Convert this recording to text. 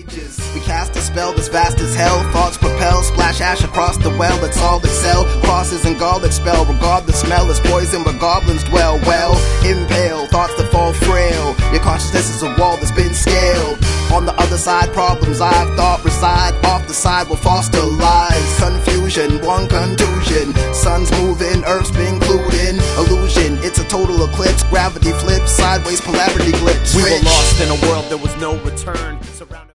ages. We cast a spell that's vast as hell. Thoughts propel, splash ash across the well. Let's all excel. Crosses and garlic spell. Regard the smell as poison where goblins dwell. Well, impale thoughts that fall frail. Your consciousness is a wall that's been scaled. On the other side, problems I've thought reside. Off the side will foster lies. Confusion, one contusion. Sun's moving, Earth's been glued in. Illusion, it's a total eclipse. Gravity flips, sideways polarity glitch. We were lost in a world there was no return. Surrounded